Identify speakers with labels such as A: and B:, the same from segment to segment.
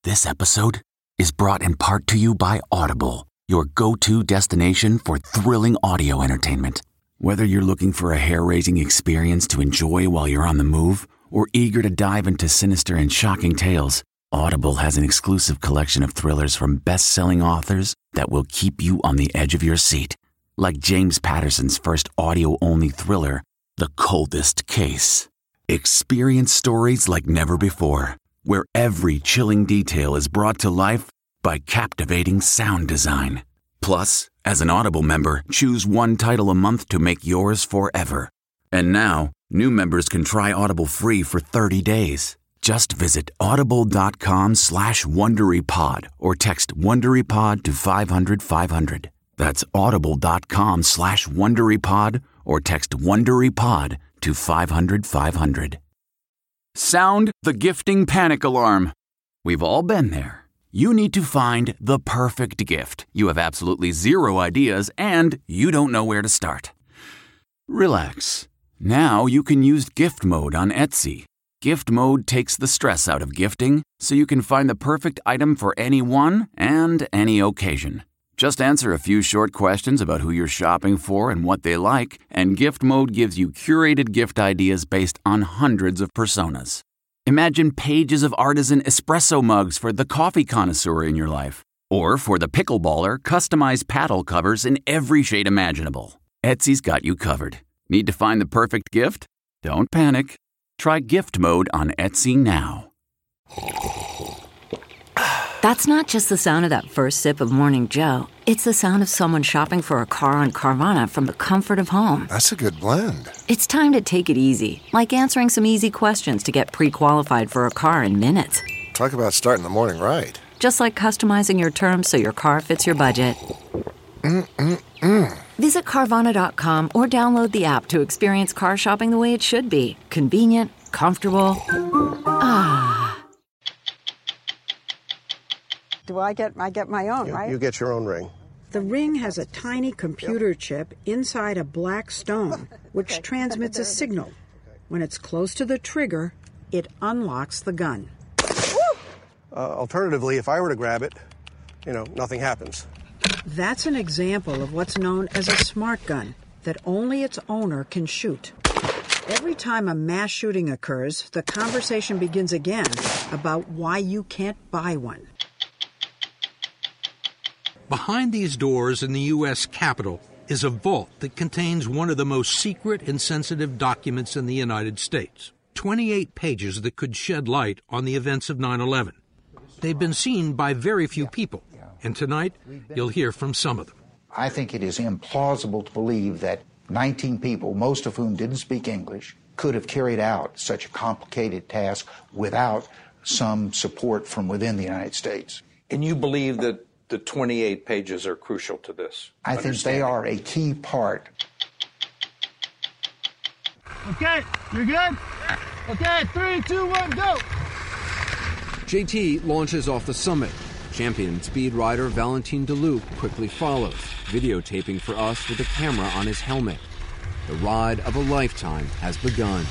A: This episode is brought in part to you by Audible, your go-to destination for thrilling audio entertainment. Whether you're looking for a hair-raising experience to enjoy while you're on the move or eager to dive into sinister and shocking tales, Audible has an exclusive collection of thrillers from best-selling authors that will keep you on the edge of your seat. Like James Patterson's first audio-only thriller, The Coldest Case. Experience stories like never before, where every chilling detail is brought to life by captivating sound design. Plus, as an Audible member, choose one title a month to make yours forever. And now, new members can try Audible free for 30 days. Just visit audible.com/WonderyPod or text WonderyPod to 500-500. That's audible.com/WonderyPod or text WonderyPod to 500-500. Sound the gifting panic alarm. We've all been there. You need to find the perfect gift. You have absolutely zero ideas and you don't know where to start. Relax. Now you can use gift mode on Etsy. Gift mode takes the stress out of gifting so you can find the perfect item for anyone and any occasion. Just answer a few short questions about who you're shopping for and what they like, and Gift Mode gives you curated gift ideas based on hundreds of personas. Imagine pages of artisan espresso mugs for the coffee connoisseur in your life. Or for the pickleballer, customized paddle covers in every shade imaginable. Etsy's got you covered. Need to find the perfect gift? Don't panic. Try Gift Mode on Etsy now.
B: That's not just the sound of that first sip of Morning Joe. It's the sound of someone shopping for a car on Carvana from the comfort of home.
C: That's a good blend.
B: It's time to take it easy, like answering some easy questions to get pre-qualified for a car in minutes.
C: Talk about starting the morning right.
B: Just like customizing your terms so your car fits your budget. Visit Carvana.com or download the app to experience car shopping the way it should be. Convenient, comfortable.
D: Do I get my own, right?
C: You get your own ring.
D: The ring has a tiny computer chip inside a black stone, which transmits a signal. When it's close to the trigger, it unlocks the gun.
C: Alternatively, if I were to grab it, nothing happens.
D: That's an example of what's known as a smart gun that only its owner can shoot. Every time a mass shooting occurs, the conversation begins again about why you can't buy one.
E: Behind these doors in the U.S. Capitol is a vault that contains one of the most secret and sensitive documents in the United States. 28 pages that could shed light on the events of 9/11. They've been seen by very few people, and tonight you'll hear from some of them.
F: I think it is implausible to believe that 19 people, most of whom didn't speak English, could have carried out such a complicated task without some support from within the United States.
G: And you believe that the 28 pages are crucial to this?
F: I think they are a key part.
H: Okay, you're good? Okay, 3, 2, 1, go!
I: JT launches off the summit. Champion speed rider Valentin Deloup quickly follows, videotaping for us with a camera on his helmet. The ride of a lifetime has begun.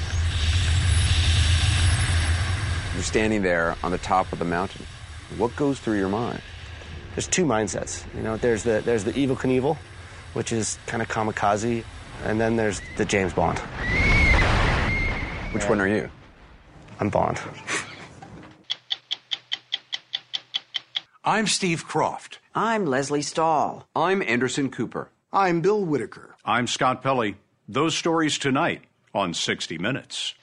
J: You're standing there on the top of the mountain. What goes through your mind?
K: There's two mindsets. There's the Evel Knievel, which is kind of kamikaze, and then there's the James Bond.
J: Which one are you?
K: I'm Bond.
E: I'm Steve Kroft.
D: I'm Leslie Stahl.
J: I'm Anderson Cooper.
L: I'm Bill Whitaker.
M: I'm Scott Pelley. Those stories tonight on 60 Minutes.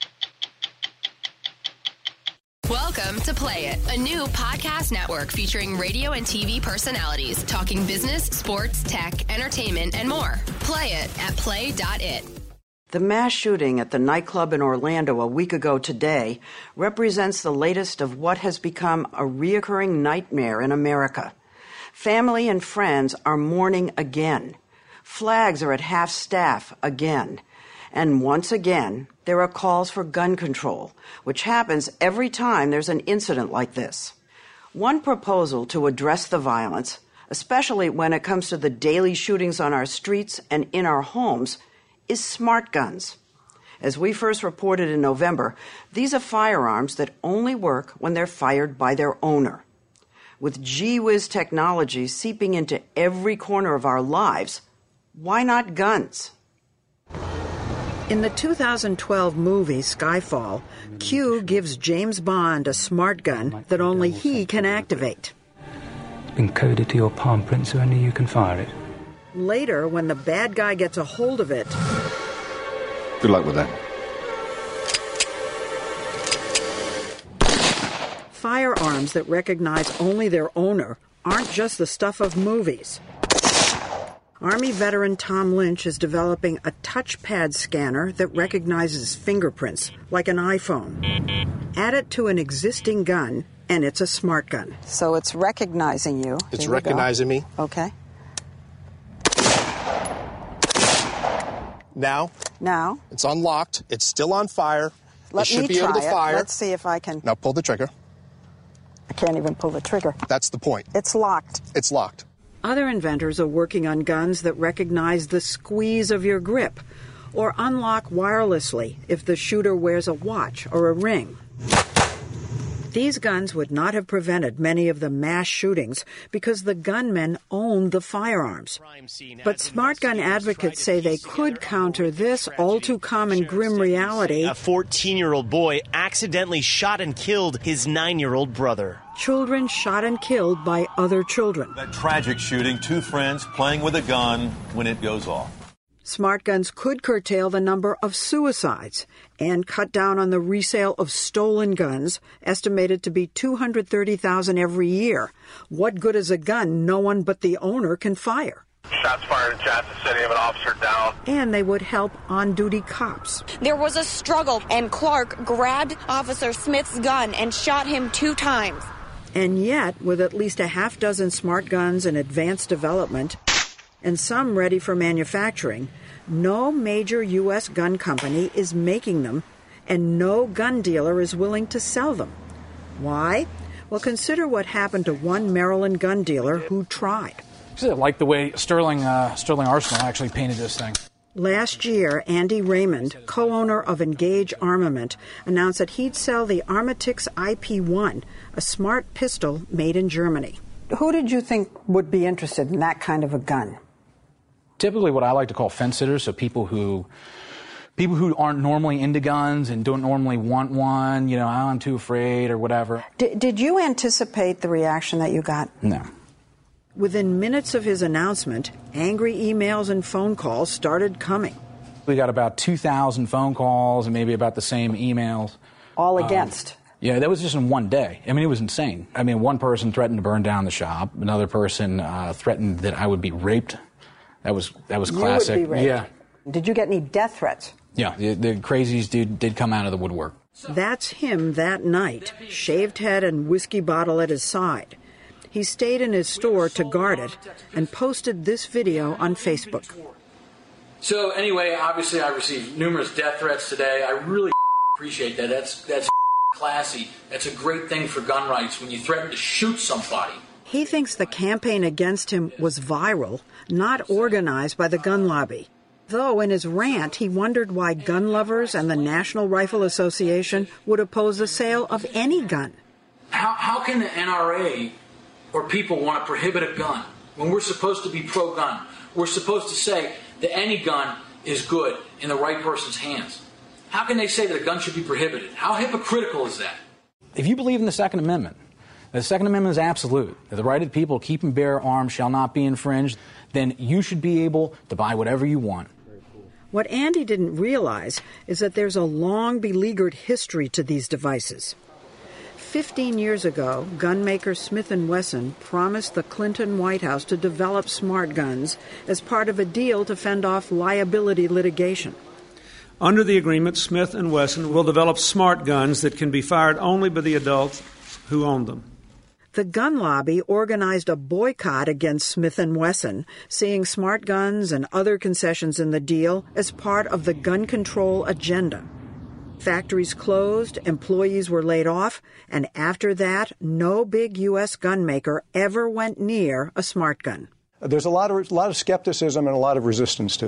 N: Welcome to Play It, a new podcast network featuring radio and TV personalities talking business, sports, tech, entertainment, and more. Play it at play.it.
D: The mass shooting at the nightclub in Orlando a week ago today represents the latest of what has become a reoccurring nightmare in America. Family and friends are mourning again. Flags are at half-staff again. And once again, there are calls for gun control, which happens every time there's an incident like this. One proposal to address the violence, especially when it comes to the daily shootings on our streets and in our homes, is smart guns. As we first reported in November, these are firearms that only work when they're fired by their owner. With gee-whiz technology seeping into every corner of our lives, why not guns? In the 2012 movie Skyfall, Q gives James Bond a smart gun that only he can activate.
L: It's been coded to your palm print so only you can fire it.
D: Later, when the bad guy gets a hold of it...
C: Good luck with that.
D: Firearms that recognize only their owner aren't just the stuff of movies. Army veteran Tom Lynch is developing a touchpad scanner that recognizes fingerprints, like an iPhone. Add it to an existing gun, and it's a smart gun. So it's recognizing you.
C: It's recognizing me.
D: Okay.
C: Now.
D: It's
C: unlocked. It's still on fire.
D: Let
C: it should
D: me
C: be
D: try
C: able to fire.
D: Let's see if I can.
C: Now pull the trigger.
D: I can't even pull the trigger.
C: That's the point.
D: It's locked.
C: It's locked.
D: Other inventors are working on guns that recognize the squeeze of your grip or unlock wirelessly if the shooter wears a watch or a ring. These guns would not have prevented many of the mass shootings because the gunmen owned the firearms. But smart gun advocates say they could counter this all-too-common grim reality.
O: A 14-year-old boy accidentally shot and killed his 9-year-old brother.
D: Children shot and killed by other children.
P: That tragic shooting, two friends playing with a gun when it goes off.
D: Smart guns could curtail the number of suicides and cut down on the resale of stolen guns, estimated to be 230,000 every year. What good is a gun no one but the owner can fire?
Q: Shots fired in Johnson City of an officer down.
D: And they would help on-duty cops.
R: There was a struggle, and Clark grabbed Officer Smith's gun and shot him 2 times.
D: And yet, with at least a half dozen smart guns in advanced development, and some ready for manufacturing, no major U.S. gun company is making them, and no gun dealer is willing to sell them. Why? Well, consider what happened to one Maryland gun dealer who tried.
S: I like the way Sterling Arsenal actually painted this thing.
D: Last year, Andy Raymond, co-owner of Engage Armament, announced that he'd sell the Armatix IP-1, a smart pistol made in Germany. Who did you think would be interested in that kind of a gun?
S: Typically what I like to call fence sitters, so people who aren't normally into guns and don't normally want one, I'm too afraid or whatever.
D: Did you anticipate the reaction that you got?
S: No.
D: Within minutes of his announcement, angry emails and phone calls started coming.
S: We got about 2,000 phone calls and maybe about the same emails.
D: All against?
S: Yeah, that was just in one day. It was insane. One person threatened to burn down the shop. Another person threatened that I would be raped. That was classic.
D: You would be raped.
S: Yeah.
D: Did you get any death threats?
S: Yeah, the crazies did come out of the woodwork.
D: That's him that night, shaved head and whiskey bottle at his side. He stayed in his store to guard it and posted this video on Facebook.
T: So anyway, obviously I received numerous death threats today. I really appreciate that. That's classy. That's a great thing for gun rights when you threaten to shoot somebody.
D: He thinks the campaign against him was viral, not organized by the gun lobby. Though in his rant, he wondered why gun lovers and the National Rifle Association would oppose the sale of any gun.
T: How can the NRA or people want to prohibit a gun when we're supposed to be pro-gun? We're supposed to say that any gun is good in the right person's hands. How can they say that a gun should be prohibited? How hypocritical is that?
S: If you believe in the Second Amendment, the Second Amendment is absolute. The right of people to keep and bear arms shall not be infringed. Then you should be able to buy whatever you want.
D: What Andy didn't realize is that there's a long beleaguered history to these devices. 15 years ago, gunmaker Smith & Wesson promised the Clinton White House to develop smart guns as part of a deal to fend off liability litigation.
U: Under the agreement, Smith & Wesson will develop smart guns that can be fired only by the adults who own them.
D: The gun lobby organized a boycott against Smith & Wesson, seeing smart guns and other concessions in the deal as part of the gun control agenda. Factories closed, employees were laid off, and after that, no big U.S. gun maker ever went near a smart gun.
V: There's a lot of skepticism and a lot of resistance to them.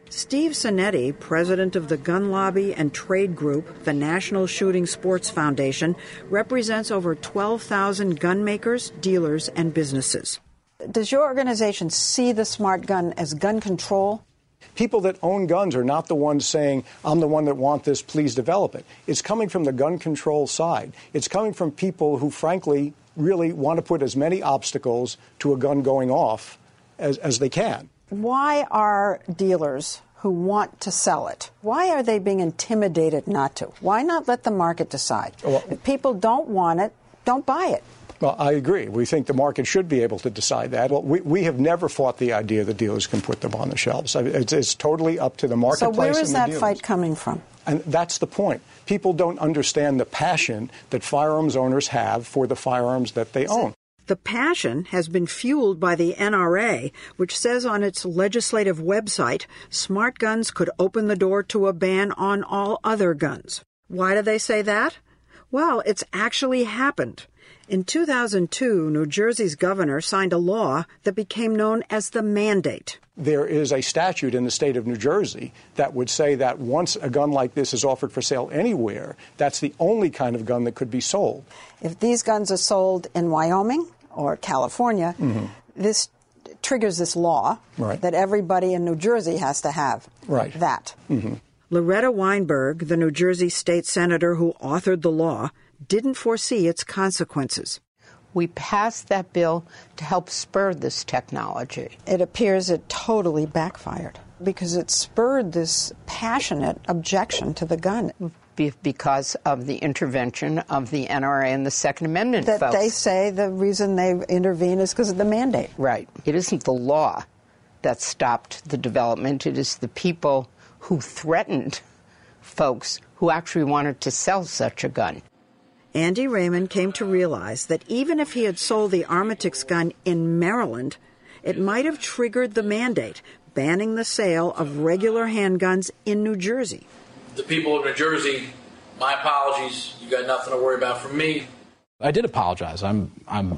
D: Steve Sinetti, president of the gun lobby and trade group, the National Shooting Sports Foundation, represents over 12,000 gun makers, dealers, and businesses. Does your organization see the smart gun as gun control?
A: People that own guns are not the ones saying, I'm the one that want this, please develop it. It's coming from the gun control side. It's coming from people who, frankly, really want to put as many obstacles to a gun going off as they can.
D: Why are dealers who want to sell it, why are they being intimidated not to? Why not let the market decide? Well, if people don't want it, don't buy it.
A: Well, I agree. We think the market should be able to decide that. Well, we have never fought the idea that dealers can put them on the shelves. It's totally up to the marketplace.
D: So where is that
A: dealers.
D: Fight coming from?
A: And that's the point. People don't understand the passion that firearms owners have for the firearms that they own.
D: The passion has been fueled by the NRA, which says on its legislative website, smart guns could open the door to a ban on all other guns. Why do they say that? Well, it's actually happened. In 2002, New Jersey's governor signed a law that became known as the mandate.
A: There is a statute in the state of New Jersey that would say that once a gun like this is offered for sale anywhere, that's the only kind of gun that could be sold.
D: If these guns are sold in Wyoming or California, this triggers this law that everybody in New Jersey has to have that. Loretta Weinberg, the New Jersey state senator who authored the law, didn't foresee its consequences.
V: We passed that bill to help spur this technology.
D: It appears it totally backfired because it spurred this passionate objection to the gun.
V: Because of the intervention of the NRA and the Second Amendment
D: that
V: folks.
D: They say the reason they intervene is because of the mandate.
V: Right. It isn't the law that stopped the development. It is the people who threatened folks who actually wanted to sell such a gun.
D: Andy Raymond came to realize that even if he had sold the Armatix gun in Maryland, it might have triggered the mandate, banning the sale of regular handguns in New Jersey.
T: The people of New Jersey, my apologies. You got nothing to worry about from me.
S: I did apologize. I'm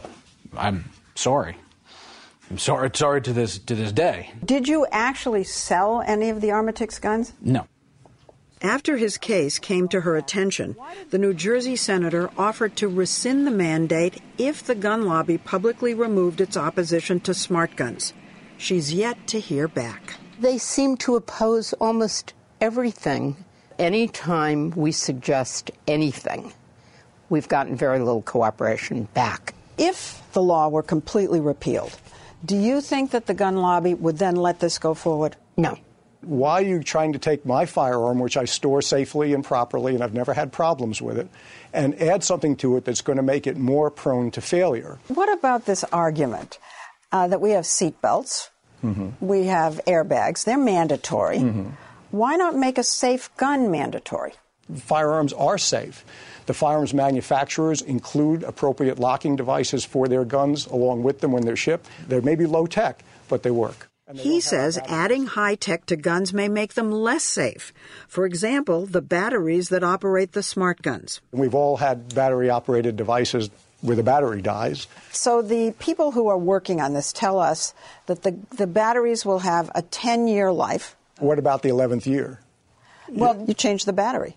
S: sorry. I'm sorry to this day.
D: Did you actually sell any of the Armatix guns?
S: No.
D: After his case came to her attention, the New Jersey senator offered to rescind the mandate if the gun lobby publicly removed its opposition to smart guns. She's yet to hear back.
V: They seem to oppose almost everything. Anytime we suggest anything, we've gotten very little cooperation back.
D: If the law were completely repealed, do you think that the gun lobby would then let this go forward?
V: No.
A: Why are you trying to take my firearm, which I store safely and properly, and I've never had problems with it, and add something to it that's going to make it more prone to failure?
D: What about this argument that we have seat belts, we have airbags, they're mandatory. Why not make a safe gun mandatory?
A: Firearms are safe. The firearms manufacturers include appropriate locking devices for their guns along with them when they're shipped. They may be low tech, but they work.
D: He says adding high tech to guns may make them less safe. For example, the batteries that operate the smart guns.
A: We've all had battery-operated devices where the battery dies.
D: So the people who are working on this tell us that the batteries will have a 10-year life.
A: What about the 11th year?
D: Well, you change the battery.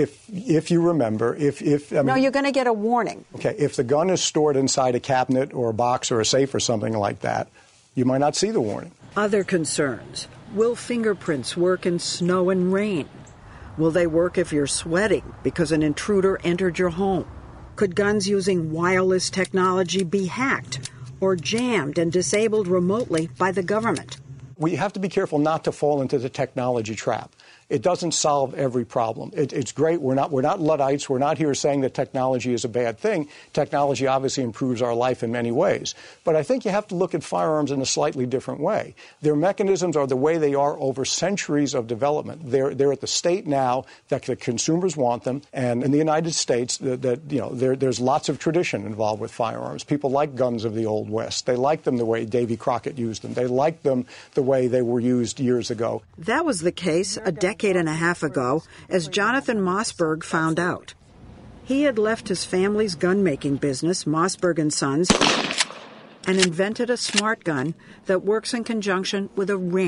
A: If you remember,
D: no, you're going to get a warning.
A: Okay, if the gun is stored inside a cabinet or a box or a safe or something like that, you might not see the warning.
D: Other concerns. Will fingerprints work in snow and rain? Will they work if you're sweating because an intruder entered your home? Could guns using wireless technology be hacked or jammed and disabled remotely by the government?
A: We have to be careful not to fall into the technology trap. It doesn't solve every problem. It's great. We're not Luddites. We're not here saying that technology is a bad thing. Technology obviously improves our life in many ways. But I think you have to look at firearms in a slightly different way. Their mechanisms are the way they are over centuries of development. They're at the state now that the consumers want them. And in the United States, there's lots of tradition involved with firearms. People like guns of the Old West. They like them the way Davy Crockett used them. They like them the way they were used years ago.
D: That was the case a decade and a half ago, as Jonathan Mossberg found out. He had left his family's gun-making business, Mossberg & Sons, and invented a smart gun that works in conjunction with a ring.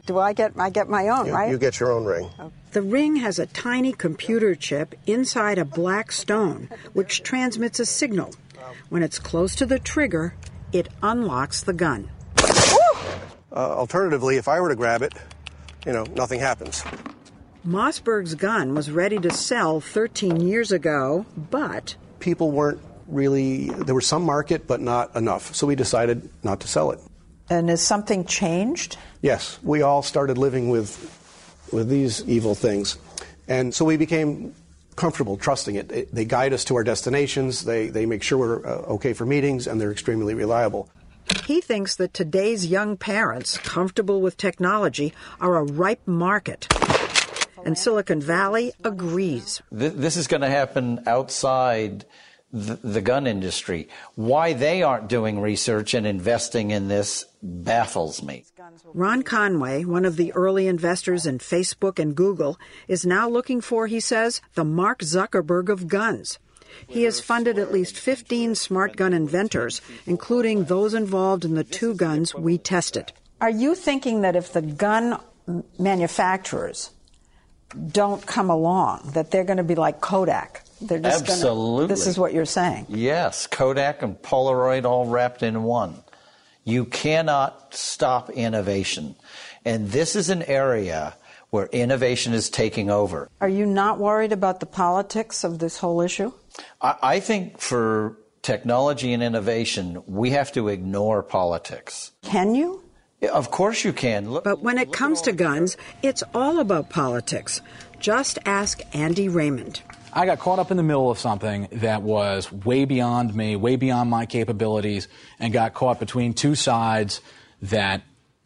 D: Do I get my own, right?
C: You get your own ring.
D: The ring has a tiny computer chip inside a black stone, which transmits a signal. When it's close to the trigger, it unlocks the gun.
C: Alternatively, if I were to grab it, nothing happens.
D: Mossberg's gun was ready to sell 13 years ago, but
C: people weren't really, there was some market, but not enough. So we decided not to sell it.
D: And has something changed?
C: Yes, we all started living with these evil things. And so we became comfortable trusting it. They guide us to our destinations, they make sure we're okay for meetings, and they're extremely reliable.
D: He thinks that today's young parents, comfortable with technology, are a ripe market. And Silicon Valley agrees.
B: This is going to happen outside the gun industry. Why they aren't doing research and investing in this baffles me.
D: Ron Conway, one of the early investors in Facebook and Google, is now looking for, he says, the Mark Zuckerberg of guns. He has funded at least 15 smart gun inventors, including those involved in the 2 guns we tested. Are you thinking that if the gun manufacturers don't come along, that they're going to be like Kodak? They're just
B: Absolutely.
D: This is what you're saying.
B: Yes, Kodak and Polaroid all wrapped in one. You cannot stop innovation. And this is an area where innovation is taking over.
D: Are you not worried about the politics of this whole issue?
B: I think for technology and innovation, we have to ignore politics.
D: Can you?
B: Of course you can.
D: But when it comes to guns, it's all about politics. Just ask Andy Raymond.
S: I got caught up in the middle of something that was way beyond me, way beyond my capabilities, and got caught between 2 sides that,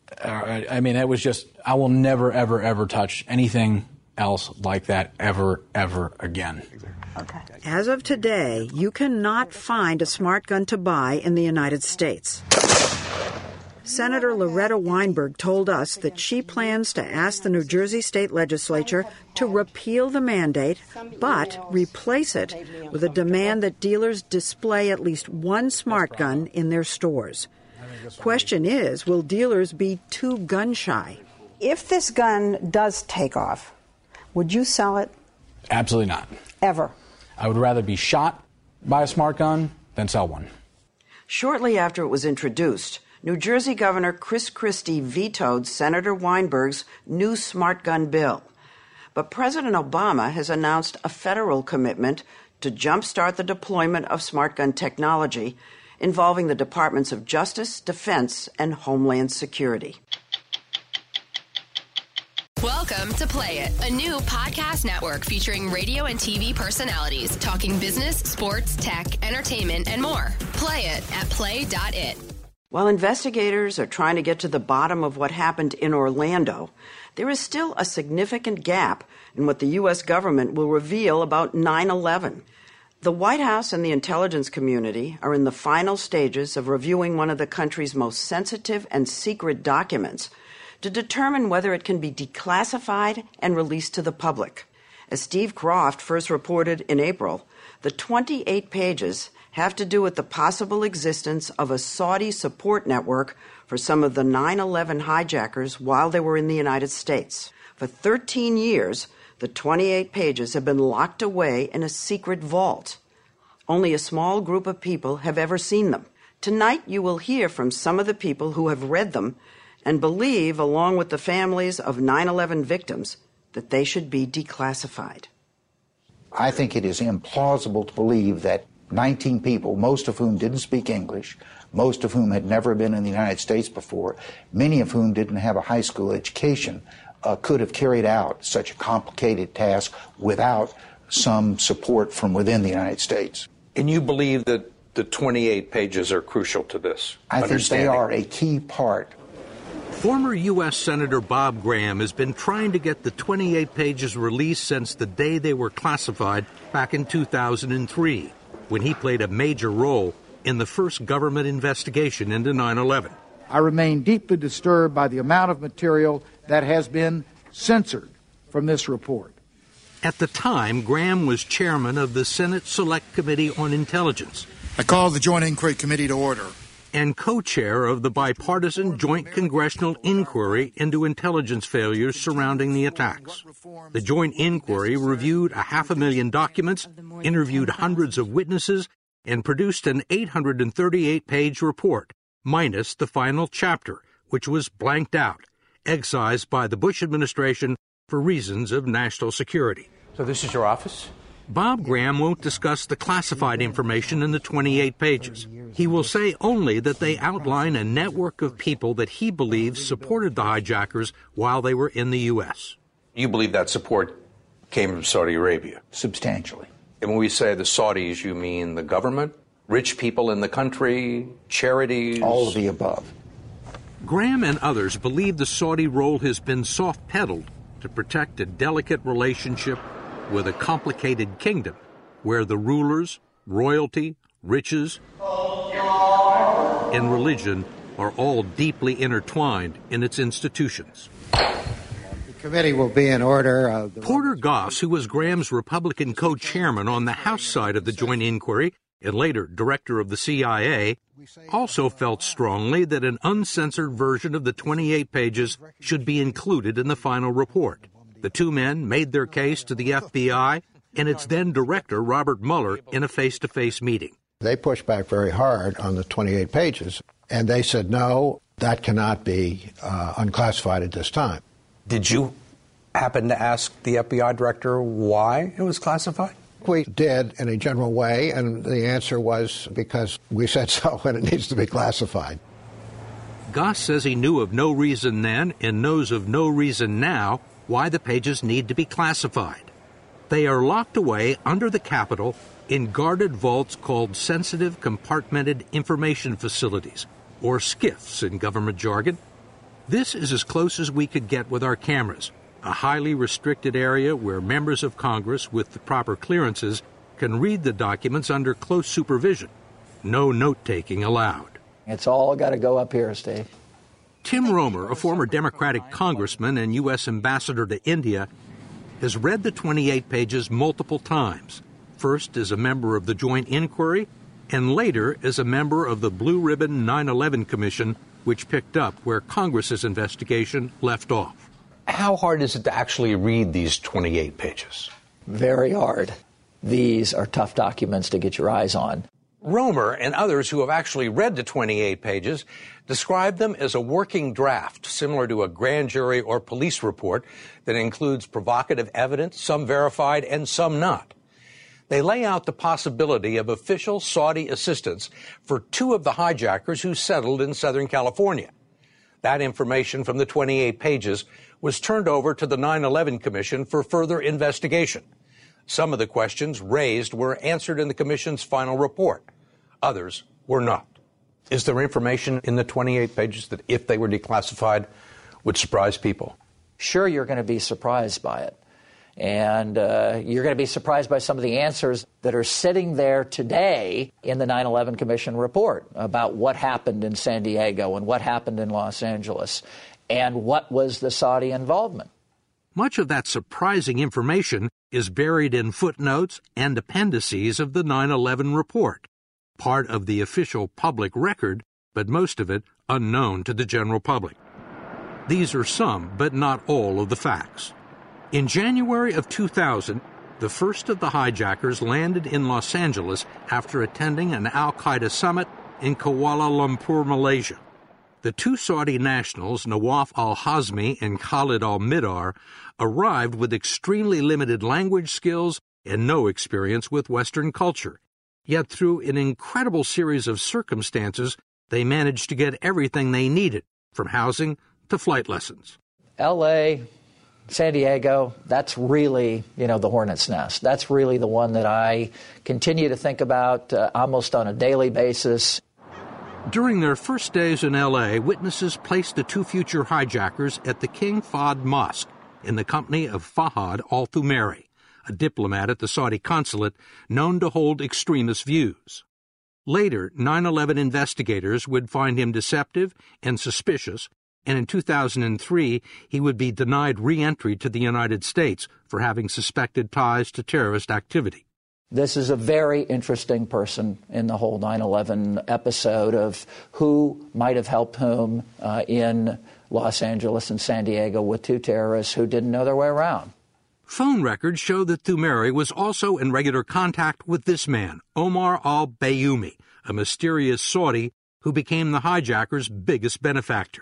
S: it was just, I will never, ever, ever touch anything else like that ever, ever again.
D: Okay. As of today, you cannot find a smart gun to buy in the United States. Senator Loretta Weinberg told us that she plans to ask the New Jersey State Legislature to repeal the mandate, but replace it with a demand that dealers display at least 1 smart gun in their stores. Question is, will dealers be too gun-shy? If this gun does take off, would you sell it?
S: Absolutely not.
D: Ever?
S: I would rather be shot by a smart gun than sell one.
D: Shortly after it was introduced, New Jersey Governor Chris Christie vetoed Senator Weinberg's new smart gun bill. But President Obama has announced a federal commitment to jumpstart the deployment of smart gun technology involving the Departments of Justice, Defense, and Homeland Security.
N: Welcome to Play It, a new podcast network featuring radio and TV personalities talking business, sports, tech, entertainment, and more. Play it at play.it.
D: While investigators are trying to get to the bottom of what happened in Orlando, there is still a significant gap in what the U.S. government will reveal about 9/11. The White House and the intelligence community are in the final stages of reviewing one of the country's most sensitive and secret documents to determine whether it can be declassified and released to the public. As Steve Kroft first reported in April, the 28 pages have to do with the possible existence of a Saudi support network for some of the 9/11 hijackers while they were in the United States. For 13 years, the 28 pages have been locked away in a secret vault. Only a small group of people have ever seen them. Tonight, you will hear from some of the people who have read them and believe, along with the families of 9/11 victims, that they should be declassified.
F: I think it is implausible to believe that 19 people, most of whom didn't speak English, most of whom had never been in the United States before, many of whom didn't have a high school education, could have carried out such a complicated task without some support from within the United States.
E: And you believe that the 28 pages are crucial to this?
F: I think they are a key part.
E: Former U.S. Senator Bob Graham has been trying to get the 28 pages released since the day they were classified back in 2003, when he played a major role in the first government investigation into 9/11.
G: I remain deeply disturbed by the amount of material that has been censored from this report.
E: At the time, Graham was chairman of the Senate Select Committee on Intelligence.
W: I call the Joint Inquiry Committee to order.
E: and co-chair of the bipartisan Joint Congressional Inquiry into intelligence failures surrounding the attacks. The Joint Inquiry reviewed 500,000 documents, interviewed hundreds of witnesses, and produced an 838-page report, minus the final chapter, which was blanked out, excised by the Bush administration for reasons of national security.
H: So this is your office?
E: Bob Graham won't discuss the classified information in the 28 pages. He will say only that they outline a network of people that he believes supported the hijackers while they were in the U.S.
H: You believe that support came from Saudi Arabia?
F: Substantially.
H: And when we say the Saudis, you mean the government, rich people in the country, charities?
F: All of the above.
E: Graham and others believe the Saudi role has been soft-pedaled to protect a delicate relationship with a complicated kingdom where the rulers, royalty, riches, and religion are all deeply intertwined in its institutions.
I: The committee will be in order.
E: Porter Goss, who was Graham's Republican co-chairman on the House side of the Joint Inquiry and later director of the CIA, also felt strongly that an uncensored version of the 28 pages should be included in the final report. The two men made their case to the FBI and its then director, Robert Mueller, in a face-to-face meeting.
I: They pushed back very hard on the 28 pages, and they said, no, that cannot be unclassified at this time.
H: Did you happen to ask the FBI director why it was classified?
I: We did in a general way, and the answer was because we said so and it needs to be classified.
E: Goss says he knew of no reason then and knows of no reason now why the pages need to be classified. They are locked away under the Capitol in guarded vaults called Sensitive Compartmented Information Facilities, or SCIFs in government jargon. This is as close as we could get with our cameras, a highly restricted area where members of Congress with the proper clearances can read the documents under close supervision. No note-taking allowed.
W: It's all got to go up here, Steve.
E: Tim Romer, a former Democratic congressman and U.S. ambassador to India, has read the 28 pages multiple times, first as a member of the Joint Inquiry and later as a member of the Blue Ribbon 9/11 Commission, which picked up where Congress's investigation left off.
H: How hard is it to actually read these 28 pages?
W: Very hard. These are tough documents to get your eyes on.
H: Romer and others who have actually read the 28 pages describe them as a working draft, similar to a grand jury or police report that includes provocative evidence, some verified and some not. They lay out the possibility of official Saudi assistance for two of the hijackers who settled in Southern California. That information from the 28 pages was turned over to the 9/11 Commission for further investigation. Some of the questions raised were answered in the Commission's final report. Others were not. Is there information in the 28 pages that, if they were declassified, would surprise people?
W: Sure, you're going to be surprised by it. And you're going to be surprised by some of the answers that are sitting there today in the 9/11 Commission report about what happened in San Diego and what happened in Los Angeles and what was the Saudi involvement.
E: Much of that surprising information is buried in footnotes and appendices of the 9/11 report, part of the official public record, but most of it unknown to the general public. These are some, but not all, of the facts. In January of 2000, the first of the hijackers landed in Los Angeles after attending an al-Qaeda summit in Kuala Lumpur, Malaysia. The two Saudi nationals, Nawaf al-Hazmi and Khalid al-Mihdhar, arrived with extremely limited language skills and no experience with Western culture. Yet through an incredible series of circumstances, they managed to get everything they needed, from housing to flight lessons.
W: L.A., San Diego, that's really, the hornet's nest. That's really the one that I continue to think about almost on a daily basis.
E: During their first days in L.A., witnesses placed the two future hijackers at the King Fahd Mosque in the company of Fahad al-Thumairi, a diplomat at the Saudi consulate known to hold extremist views. Later, 9/11 investigators would find him deceptive and suspicious, and in 2003 he would be denied re-entry to the United States for having suspected ties to terrorist activity.
W: This is a very interesting person in the whole 9/11 episode of who might have helped whom in Los Angeles and San Diego with two terrorists who didn't know their way around.
E: Phone records show that Thumeri was also in regular contact with this man, Omar al-Bayoumi, a mysterious Saudi who became the hijackers' biggest benefactor.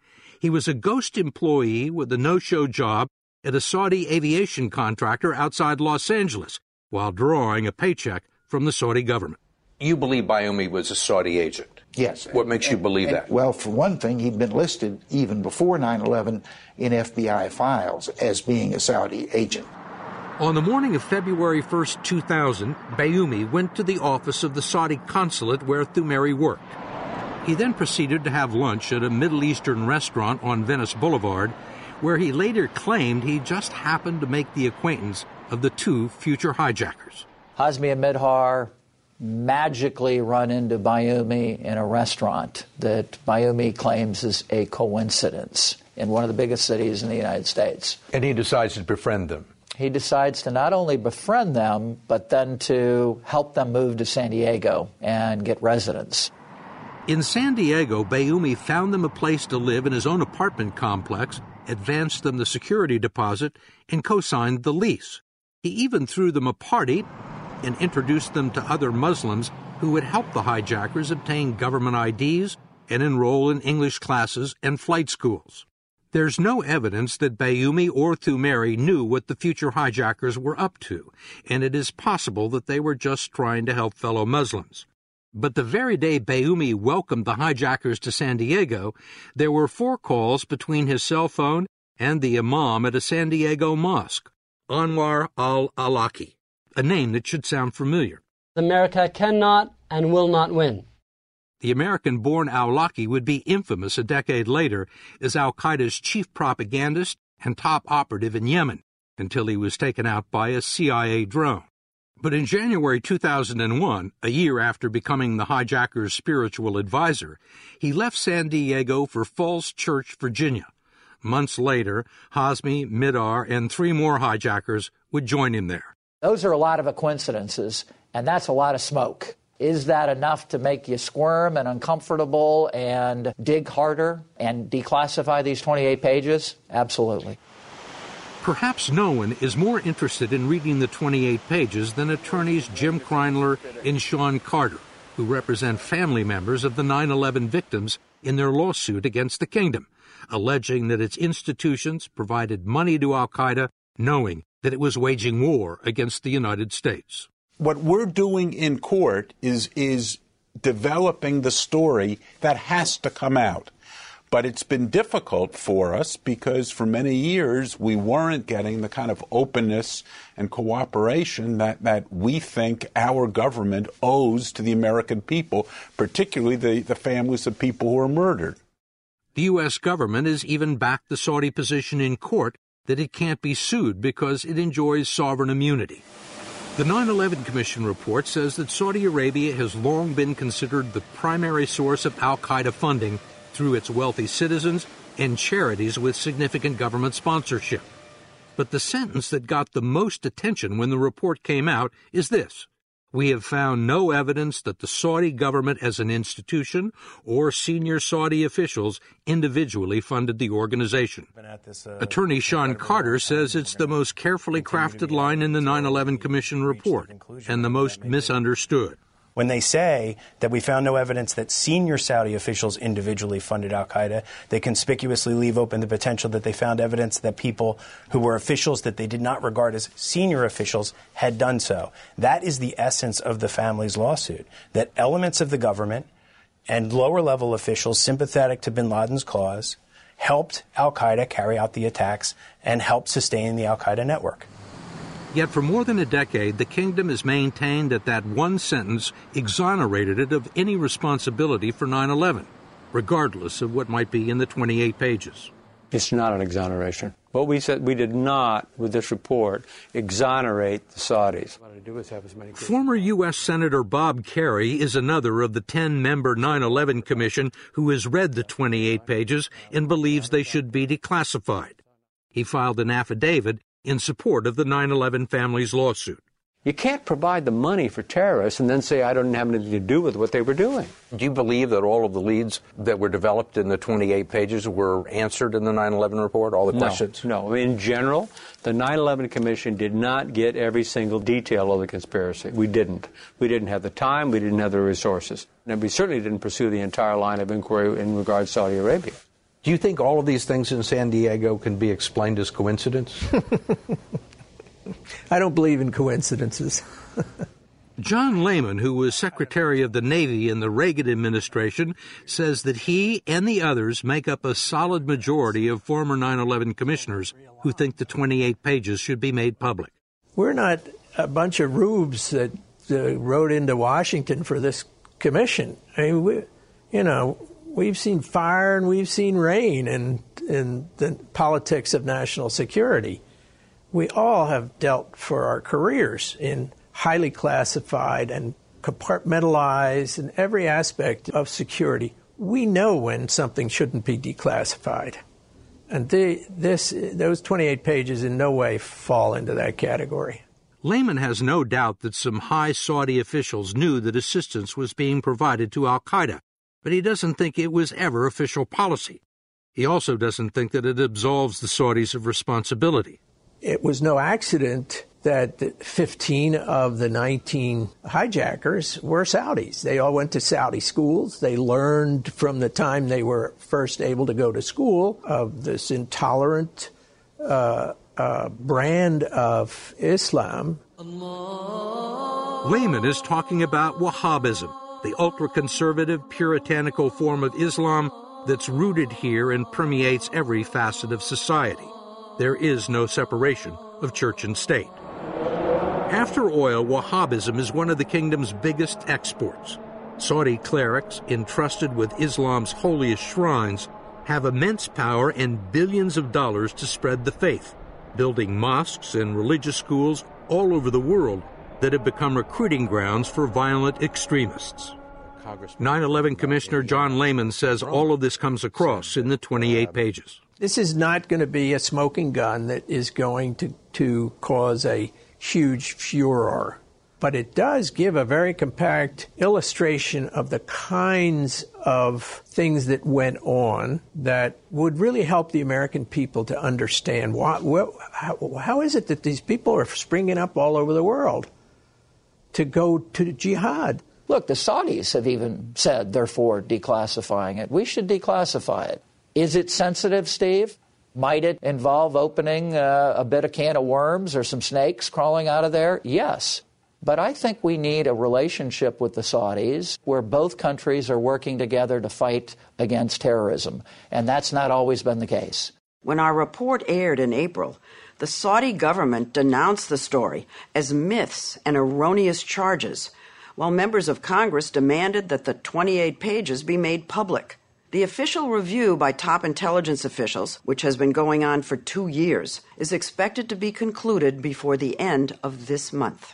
E: He was a ghost employee with a no-show job at a Saudi aviation contractor outside Los Angeles while drawing a paycheck from the Saudi government.
H: You believe Bayoumi was a Saudi agent?
F: Yes.
H: What makes you believe that?
F: Well, for one thing, he'd been listed even before 9/11 in FBI files as being a Saudi agent.
E: On the morning of February 1st, 2000, Bayoumi went to the office of the Saudi consulate where Thumeri worked. He then proceeded to have lunch at a Middle Eastern restaurant on Venice Boulevard, where he later claimed he just happened to make the acquaintance of the two future hijackers.
W: Hazmi and Midhar magically run into Bayoumi in a restaurant that Bayoumi claims is a coincidence in one of the biggest cities in the United States.
H: And he decides to befriend them.
W: He decides to not only befriend them, but then to help them move to San Diego and get residence.
E: In San Diego, Bayoumi found them a place to live in his own apartment complex, advanced them the security deposit, and co-signed the lease. He even threw them a party and introduced them to other Muslims who would help the hijackers obtain government IDs and enroll in English classes and flight schools. There's no evidence that Bayoumi or Thumeri knew what the future hijackers were up to, and it is possible that they were just trying to help fellow Muslims. But the very day Bayoumi welcomed the hijackers to San Diego, there were 4 calls between his cell phone and the imam at a San Diego mosque, Anwar al-Awlaki, a name that should sound familiar.
J: America cannot and will not win.
E: The American-born Awlaki would be infamous a decade later as al-Qaeda's chief propagandist and top operative in Yemen, until he was taken out by a CIA drone. But in January 2001, a year after becoming the hijackers' spiritual advisor, he left San Diego for Falls Church, Virginia. Months later, Hazmi, Midhar, and 3 more hijackers would join him there.
W: Those are a lot of coincidences, and that's a lot of smoke. Is that enough to make you squirm and uncomfortable and dig harder and declassify these 28 pages? Absolutely.
E: Perhaps no one is more interested in reading the 28 pages than attorneys Jim Kreinler and Sean Carter, who represent family members of the 9/11 victims in their lawsuit against the kingdom, alleging that its institutions provided money to al-Qaeda, knowing that it was waging war against the United States.
K: What we're doing in court is developing the story that has to come out. But it's been difficult for us because for many years we weren't getting the kind of openness and cooperation that we think our government owes to the American people, particularly the families of people who were murdered.
E: The U.S. government has even backed the Saudi position in court that it can't be sued because it enjoys sovereign immunity. The 9/11 Commission report says that Saudi Arabia has long been considered the primary source of al-Qaeda funding through its wealthy citizens and charities with significant government sponsorship. But the sentence that got the most attention when the report came out is this: "We have found no evidence that the Saudi government as an institution or senior Saudi officials individually funded the organization." Attorney Sean Carter says it's the most carefully crafted line in the 9/11 Commission report and the most misunderstood.
M: When they say that we found no evidence that senior Saudi officials individually funded al-Qaeda, they conspicuously leave open the potential that they found evidence that people who were officials that they did not regard as senior officials had done so. That is the essence of the family's lawsuit, that elements of the government and lower-level officials sympathetic to bin Laden's cause helped al-Qaeda carry out the attacks and helped sustain the al-Qaeda network.
E: Yet for more than a decade, the kingdom has maintained that one sentence exonerated it of any responsibility for 9/11, regardless of what might be in the 28 pages.
X: It's not an exoneration. What we said, we did not, with this report, exonerate the Saudis.
E: Former U.S. Senator Bob Kerrey is another of the 10-member 9/11 Commission who has read the 28 pages and believes they should be declassified. He filed an affidavit in support of the 9/11 family's lawsuit.
X: You can't provide the money for terrorists and then say, I don't have anything to do with what they were doing.
H: Do you believe that all of the leads that were developed in the 28 pages were answered in the 9/11 report, all the questions?
X: No. In general, the 9/11 Commission did not get every single detail of the conspiracy. We didn't. We didn't have the time. We didn't have the resources. And we certainly didn't pursue the entire line of inquiry in regards to Saudi Arabia.
H: Do you think all of these things in San Diego can be explained as coincidence?
L: I don't believe in coincidences.
E: John Lehman, who was Secretary of the Navy in the Reagan administration, says that he and the others make up a solid majority of former 9/11 commissioners who think the 28 pages should be made public.
L: We're not a bunch of rubes that rode into Washington for this commission. I mean, we've seen fire and we've seen rain in the politics of national security. We all have dealt for our careers in highly classified and compartmentalized in every aspect of security. We know when something shouldn't be declassified. And those 28 pages in no way fall into that category.
E: Lehman has no doubt that some high Saudi officials knew that assistance was being provided to al-Qaeda, but he doesn't think it was ever official policy. He also doesn't think that it absolves the Saudis of responsibility.
L: It was no accident that 15 of the 19 hijackers were Saudis. They all went to Saudi schools. They learned from the time they were first able to go to school of this intolerant brand of Islam.
E: Lehman is talking about Wahhabism, the ultra-conservative, puritanical form of Islam that's rooted here and permeates every facet of society. There is no separation of church and state. After oil, Wahhabism is one of the kingdom's biggest exports. Saudi clerics, entrusted with Islam's holiest shrines, have immense power and billions of dollars to spread the faith, building mosques and religious schools all over the world that have become recruiting grounds for violent extremists. 9/11 Commissioner John Lehman says all of this comes across in the 28 pages.
L: This is not going to be a smoking gun that is going to cause a huge furor. But it does give a very compact illustration of the kinds of things that went on that would really help the American people to understand how is it that these people are springing up all over the world to go to jihad.
W: Look, the Saudis have even said they're for declassifying it. We should declassify it. Is it sensitive, Steve? Might it involve opening a bit of can of worms or some snakes crawling out of there? Yes. But I think we need a relationship with the Saudis where both countries are working together to fight against terrorism. And that's not always been the case.
D: When our report aired in April, the Saudi government denounced the story as myths and erroneous charges, while members of Congress demanded that the 28 pages be made public. The official review by top intelligence officials, which has been going on for 2 years, is expected to be concluded before the end of this month.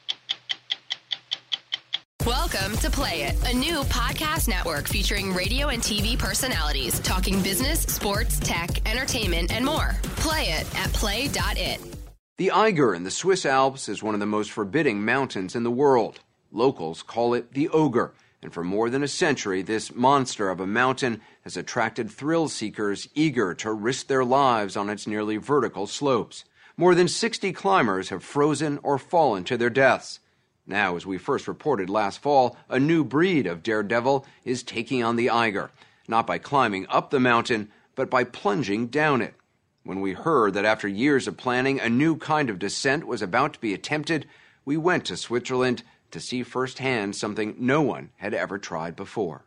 N: Welcome to Play It, a new podcast network featuring radio and TV personalities talking business, sports, tech, entertainment, and more. Play it at play.it.
O: The Eiger in the Swiss Alps is one of the most forbidding mountains in the world. Locals call it the Ogre. And for more than a century, this monster of a mountain has attracted thrill seekers eager to risk their lives on its nearly vertical slopes. More than 60 climbers have frozen or fallen to their deaths. Now, as we first reported last fall, a new breed of daredevil is taking on the Eiger, not by climbing up the mountain, but by plunging down it. When we heard that after years of planning, a new kind of descent was about to be attempted, we went to Switzerland to see firsthand something no one had ever tried before.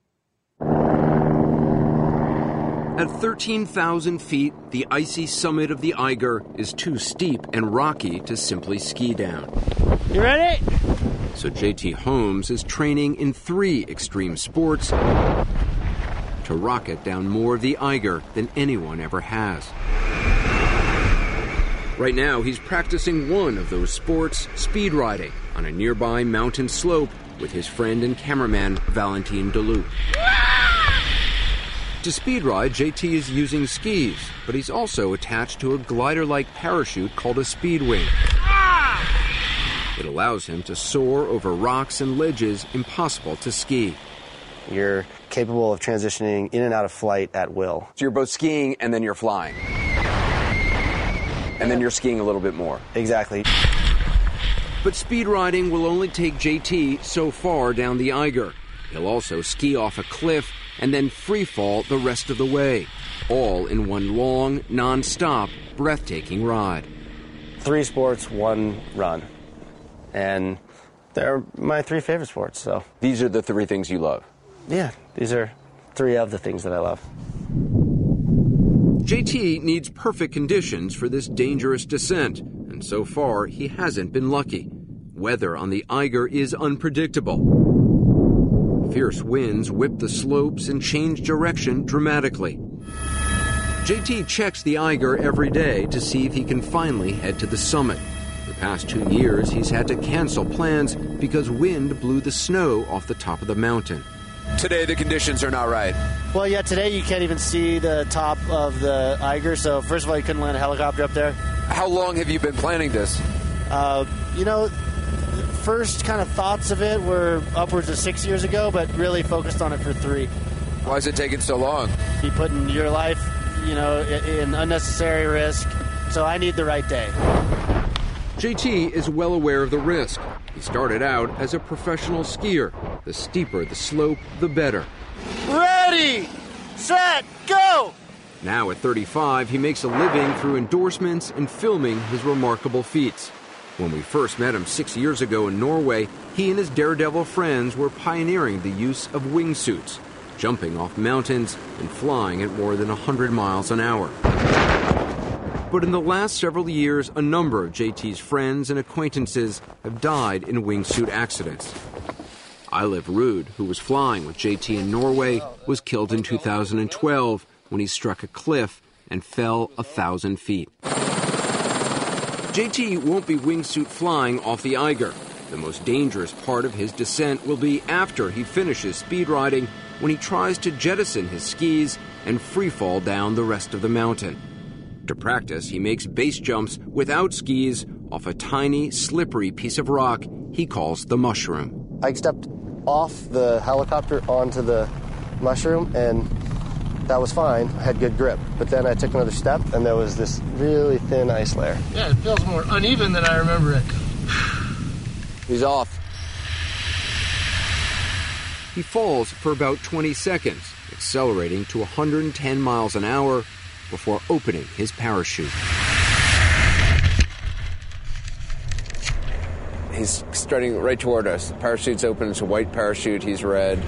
O: At 13,000 feet, the icy summit of the Eiger is too steep and rocky to simply ski down.
J: You ready?
O: So JT Holmes is training in 3 extreme sports to rocket down more of the Eiger than anyone ever has. Right now, he's practicing one of those sports, speed riding, on a nearby mountain slope with his friend and cameraman, Valentin Duluth. To speed ride, JT is using skis, but he's also attached to a glider-like parachute called a speedwing. It allows him to soar over rocks and ledges impossible to ski.
P: You're capable of transitioning in and out of flight at will.
O: So you're both skiing and then you're flying. And then you're skiing a little bit more.
P: Exactly.
O: But speed riding will only take JT so far down the Eiger. He'll also ski off a cliff and then free fall the rest of the way, all in one long, non-stop, breathtaking ride.
P: 3 sports, 1 run. And they're my 3 favorite sports, so.
O: These are the 3 things you love?
P: Yeah, these are 3 of the things that I love.
O: JT needs perfect conditions for this dangerous descent, and so far he hasn't been lucky. Weather on the Eiger is unpredictable. Fierce winds whip the slopes and change direction dramatically. JT checks the Eiger every day to see if he can finally head to the summit. The past 2 years, he's had to cancel plans because wind blew the snow off the top of the mountain. Today, the conditions are not right.
P: Well, yeah, today you can't even see the top of the Eiger, so first of all, you couldn't land a helicopter up there.
O: How long have you been planning this?
P: First kind of thoughts of it were upwards of 6 years ago, but really focused on it for 3.
O: Why is it taking so long?
P: You're putting your life, in unnecessary risk, so I need the right day.
O: JT is well aware of the risk. He started out as a professional skier. The steeper the slope, the better.
P: Ready, set, go!
O: Now at 35, he makes a living through endorsements and filming his remarkable feats. When we first met him 6 years ago in Norway, he and his daredevil friends were pioneering the use of wingsuits, jumping off mountains and flying at more than 100 miles an hour. But in the last several years, a number of JT's friends and acquaintances have died in wingsuit accidents. Eilif Ruud, who was flying with JT in Norway, was killed in 2012 when he struck a cliff and fell 1,000 feet. JT won't be wingsuit flying off the Eiger. The most dangerous part of his descent will be after he finishes speed riding, when he tries to jettison his skis and free fall down the rest of the mountain. To practice, he makes base jumps without skis off a tiny, slippery piece of rock he calls the mushroom.
P: I stepped off the helicopter onto the mushroom, and that was fine. I had good grip. But then I took another step, and there was this really thin ice layer.
L: Yeah, it feels more uneven than I remember it.
O: He's off. He falls for about 20 seconds, accelerating to 110 miles an hour before opening his parachute. He's strutting right toward us. The parachute's open. It's a white parachute. He's red.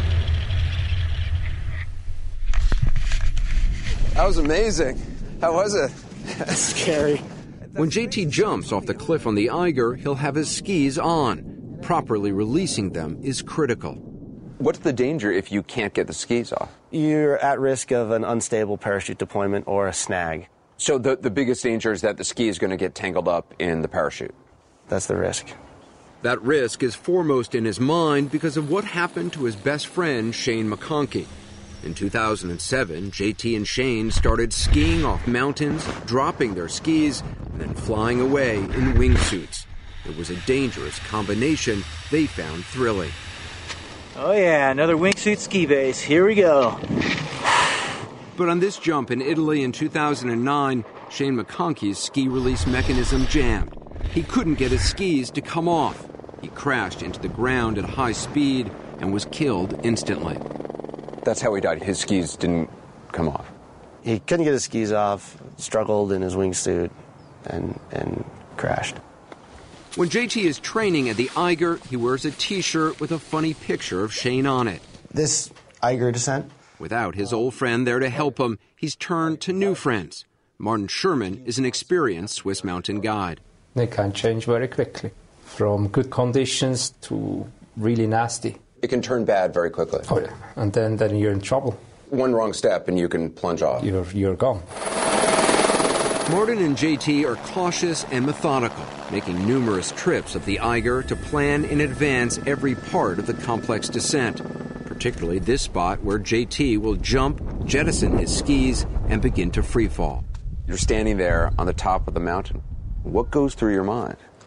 O: That was amazing. How was it?
P: That's scary.
O: When JT jumps off the cliff on the Eiger, he'll have his skis on. Properly releasing them is critical. What's the danger if you can't get the skis off?
P: You're at risk of an unstable parachute deployment or a snag.
O: So the biggest danger is that the ski is going to get tangled up in the parachute?
P: That's the risk.
O: That risk is foremost in his mind because of what happened to his best friend, Shane McConkey. In 2007, JT and Shane started skiing off mountains, dropping their skis, and then flying away in wingsuits. It was a dangerous combination they found thrilling.
Q: Oh yeah, another wingsuit ski base. Here we go.
O: But on this jump in Italy in 2009, Shane McConkey's ski release mechanism jammed. He couldn't get his skis to come off. He crashed into the ground at high speed and was killed instantly. That's how he died. His skis didn't come off.
P: He couldn't get his skis off, struggled in his wingsuit, and crashed.
O: When JT is training at the Eiger, he wears a T-shirt with a funny picture of Shane on it.
P: This Eiger descent?
O: Without his old friend there to help him, he's turned to new friends. Martin Sherman is an experienced Swiss mountain guide.
R: They can change very quickly, from good conditions to really nasty.
O: It can turn bad very quickly.
R: Oh, yeah. And then you're in trouble.
O: One wrong step and you can plunge off.
R: You're gone.
O: Martin and JT are cautious and methodical, making numerous trips up the Eiger to plan in advance every part of the complex descent, particularly this spot where JT will jump, jettison his skis, and begin to free fall. You're standing there on the top of the mountain. What goes through your mind?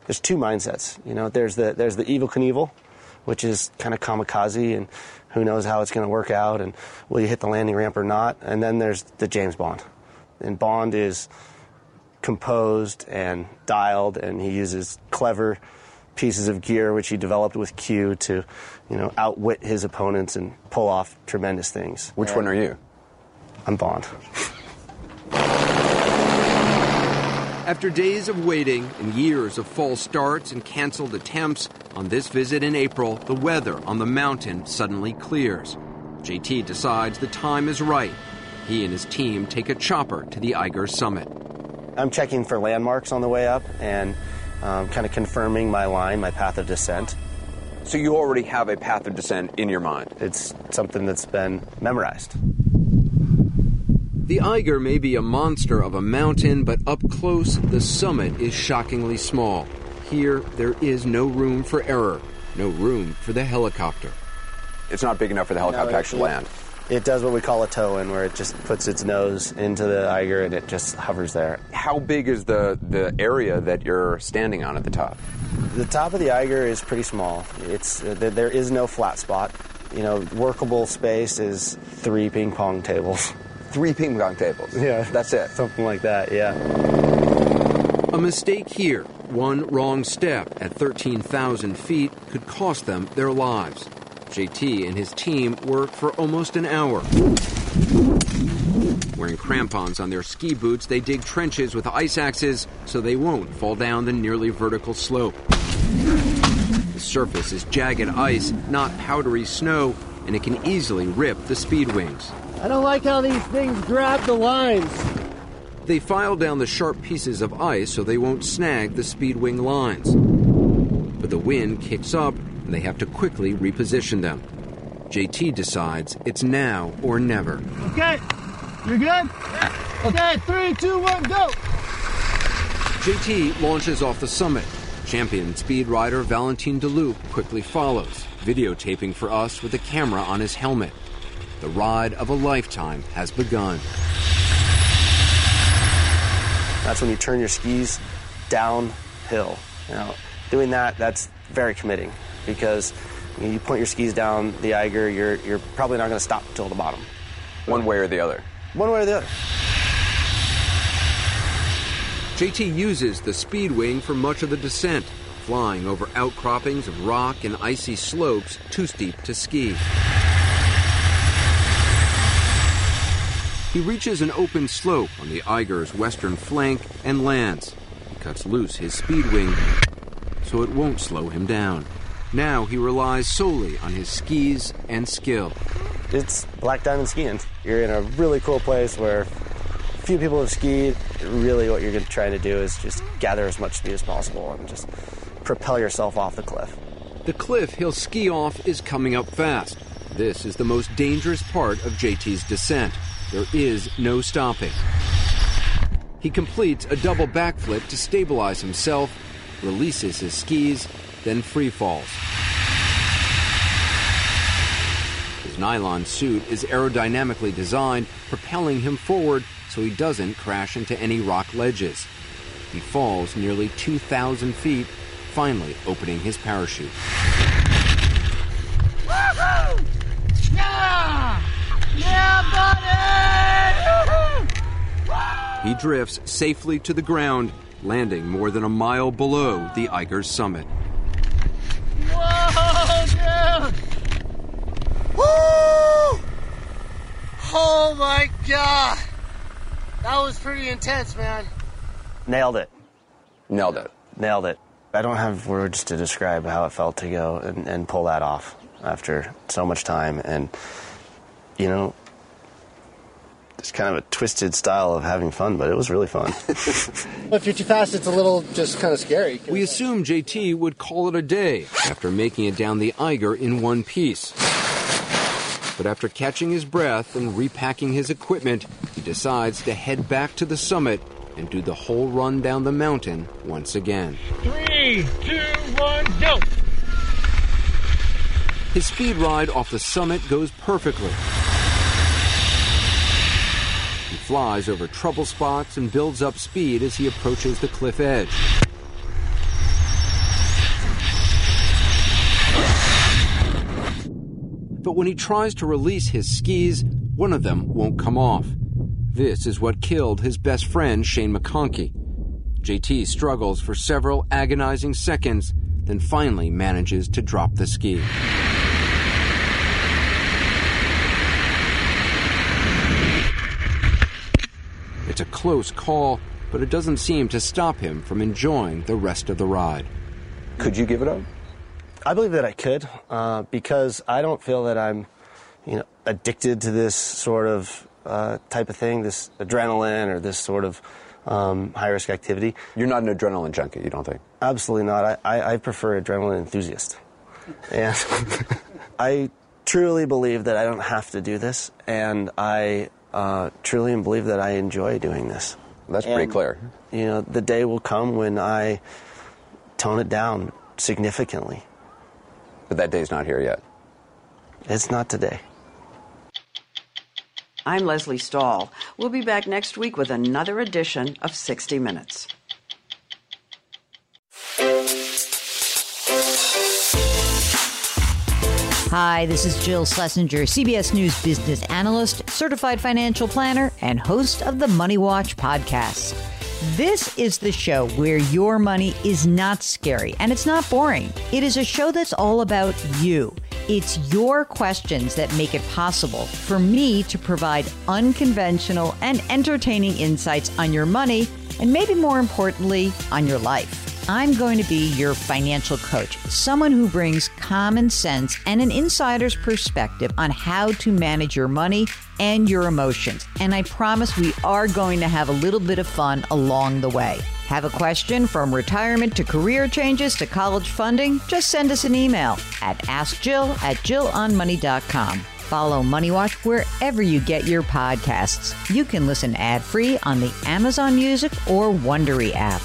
P: there's two mindsets. You know, there's the Evel Knievel, which is kind of kamikaze, and who knows how it's going to work out, and will you hit the landing ramp or not? And then there's the James Bond. And Bond is composed and dialed, and he uses clever pieces of gear which he developed with Q to, you know, outwit his opponents and pull off tremendous things.
A: Which one are you?
P: I'm Bond.
O: After days of waiting and years of false starts and canceled attempts, on this visit in April, the weather on the mountain suddenly clears. JT decides the time is right. He and his team take a chopper to the Eiger summit.
P: I'm checking for landmarks on the way up and kind of confirming my line, my path of descent.
A: So you already have a path of descent in your mind?
P: It's something that's been memorized.
O: The Eiger may be a monster of a mountain, but up close, the summit is shockingly small. Here, there is no room for error, no room for the helicopter.
A: It's not big enough for the helicopter to actually land.
P: It does what we call a toe-in, where it just puts its nose into the Eiger and it just hovers there.
A: How big is the area that you're standing on at the top?
P: The top of the Eiger is pretty small. There is no flat spot. You know, workable space is 3 ping pong tables.
A: 3 ping pong tables?
P: Yeah.
A: That's it?
P: Something like that, yeah.
O: A mistake here, one wrong step at 13,000 feet could cost them their lives. JT and his team work for almost an hour. Wearing crampons on their ski boots, they dig trenches with ice axes so they won't fall down the nearly vertical slope. The surface is jagged ice, not powdery snow, and it can easily rip the speed wings.
T: I don't like how these things grab the lines.
O: They file down the sharp pieces of ice so they won't snag the speed wing lines. But the wind kicks up, and they have to quickly reposition them. JT decides it's now or never.
T: Okay, you're good? Okay, 3, 2, 1, go!
O: JT launches off the summit. Champion speed rider Valentin Deloup quickly follows, videotaping for us with a camera on his helmet. The ride of a lifetime has begun.
P: That's when you turn your skis downhill. You know, doing that's very committing, because you point your skis down the Eiger, you're probably not going to stop until the bottom.
A: One way or the other?
P: One way or the other.
O: JT uses the speed wing for much of the descent, flying over outcroppings of rock and icy slopes too steep to ski. He reaches an open slope on the Eiger's western flank and lands. He cuts loose his speed wing so it won't slow him down. Now he relies solely on his skis and skill.
P: It's Black Diamond skiing. You're in a really cool place where few people have skied. Really what you're trying to do is just gather as much speed as possible and just propel yourself off the cliff.
O: The cliff he'll ski off is coming up fast. This is the most dangerous part of JT's descent. There is no stopping. He completes a double backflip to stabilize himself, releases his skis, then free falls. His nylon suit is aerodynamically designed, propelling him forward so he doesn't crash into any rock ledges. He falls nearly 2,000 feet, finally opening his parachute.
T: Woohoo! Yeah! Yeah, buddy!
O: He drifts safely to the ground, landing more than a mile below the Eiger's summit.
T: Whoa, dude! Woo! Oh my God! That was pretty intense, man.
P: Nailed it.
A: Nailed it.
P: Nailed it. I don't have words to describe how it felt to go and pull that off after so much time. And, you know, it's kind of a twisted style of having fun, but it was really fun.
T: If you're too fast, it's a little just kind of scary.
O: We assumed JT would call it a day after making it down the Eiger in one piece. But after catching his breath and repacking his equipment, he decides to head back to the summit and do the whole run down the mountain once again.
T: 3, 2, 1, go!
O: His speed ride off the summit goes perfectly. He flies over trouble spots and builds up speed as he approaches the cliff edge. But when he tries to release his skis, one of them won't come off. This is what killed his best friend, Shane McConkey. JT struggles for several agonizing seconds, then finally manages to drop the ski. It's a close call, but it doesn't seem to stop him from enjoying the rest of the ride.
A: Could you give it up?
P: I believe that I could, because I don't feel that I'm, addicted to this sort of type of thing, this adrenaline or this sort of high-risk activity.
A: You're not an adrenaline junkie, you don't think?
P: Absolutely not. I prefer adrenaline enthusiast. And I truly believe that I don't have to do this, and I truly believe that I enjoy doing this.
A: That's pretty clear.
P: The day will come when I tone it down significantly.
A: But that day's not here yet.
P: It's not today.
D: I'm Leslie Stahl. We'll be back next week with another edition of 60 Minutes.
B: Hi, this is Jill Schlesinger, CBS News business analyst, certified financial planner, and host of the Money Watch podcast. This is the show where your money is not scary and it's not boring. It is a show that's all about you. It's your questions that make it possible for me to provide unconventional and entertaining insights on your money, and maybe more importantly, on your life. I'm going to be your financial coach, someone who brings common sense and an insider's perspective on how to manage your money and your emotions. And I promise we are going to have a little bit of fun along the way. Have a question from retirement to career changes to college funding? Just send us an email at askjill@jillonmoney.com. Follow Money Watch wherever you get your podcasts. You can listen ad-free on the Amazon Music or Wondery app.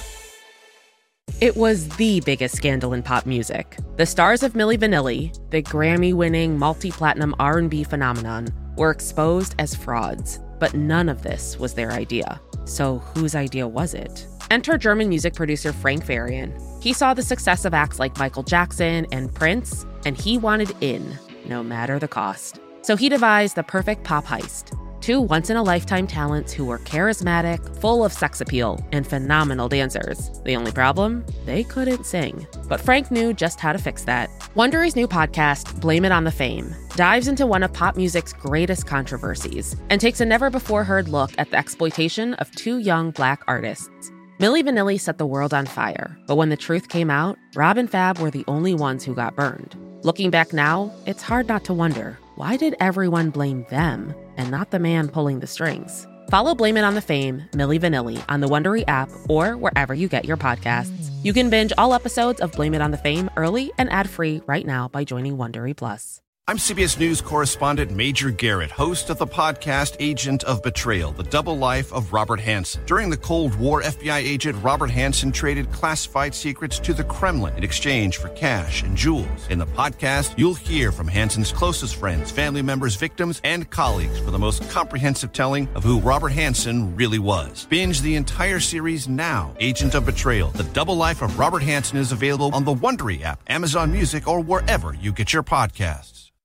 C: It was the biggest scandal in pop music. The stars of Milli Vanilli, the Grammy-winning multi-platinum R&B phenomenon, were exposed as frauds. But none of this was their idea. So whose idea was it? Enter German music producer Frank Farian. He saw the success of acts like Michael Jackson and Prince, and he wanted in, no matter the cost. So he devised the perfect pop heist. Two once-in-a-lifetime talents who were charismatic, full of sex appeal, and phenomenal dancers. The only problem? They couldn't sing. But Frank knew just how to fix that. Wondery's new podcast, Blame It on the Fame, dives into one of pop music's greatest controversies and takes a never-before-heard look at the exploitation of two young Black artists. Milli Vanilli set the world on fire, but when the truth came out, Rob and Fab were the only ones who got burned. Looking back now, it's hard not to wonder, why did everyone blame them and not the man pulling the strings? Follow Blame It on the Fame, Milli Vanilli, on the Wondery app or wherever you get your podcasts. You can binge all episodes of Blame It on the Fame early and ad-free right now by joining Wondery Plus.
U: I'm CBS News correspondent Major Garrett, host of the podcast Agent of Betrayal, the double life of Robert Hanssen. During the Cold War, FBI agent Robert Hanssen traded classified secrets to the Kremlin in exchange for cash and jewels. In the podcast, you'll hear from Hanssen's closest friends, family members, victims, and colleagues for the most comprehensive telling of who Robert Hanssen really was. Binge the entire series now. Agent of Betrayal, the double life of Robert Hanssen is available on the Wondery app, Amazon Music, or wherever you get your podcasts.